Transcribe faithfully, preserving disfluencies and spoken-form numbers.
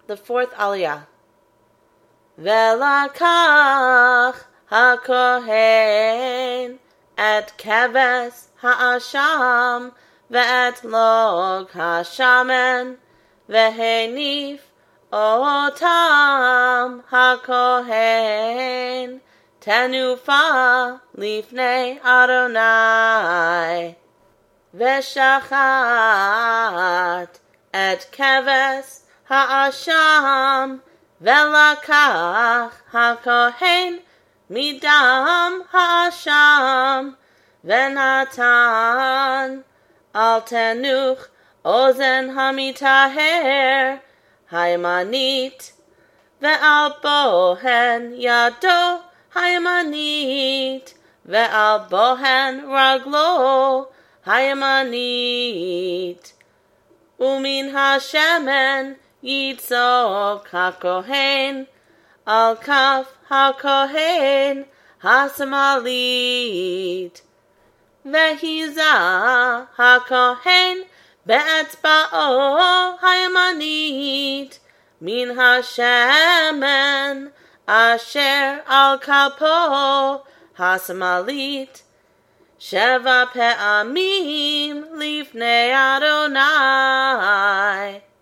the fourth Aliyah. Velakach hakohen et keves ha'asham ve'et log ha'shamen ve'henif otam hakohen tenufa lifnei Adonai ve'shachat et keves ha'asham velakach hakohen midam ha'asham venatan al tenuch ozen hamitaher haymanit ve'al bohen yado haymanit ve'al bohen raglo haymanit umin hashemen yitzok hakohen al kaf hakohen hasamalit vehiza hakohen be'etzba'o hayamanit min hashemen asher al kapo hasamalit sheva pe'amim lifnei Adonai.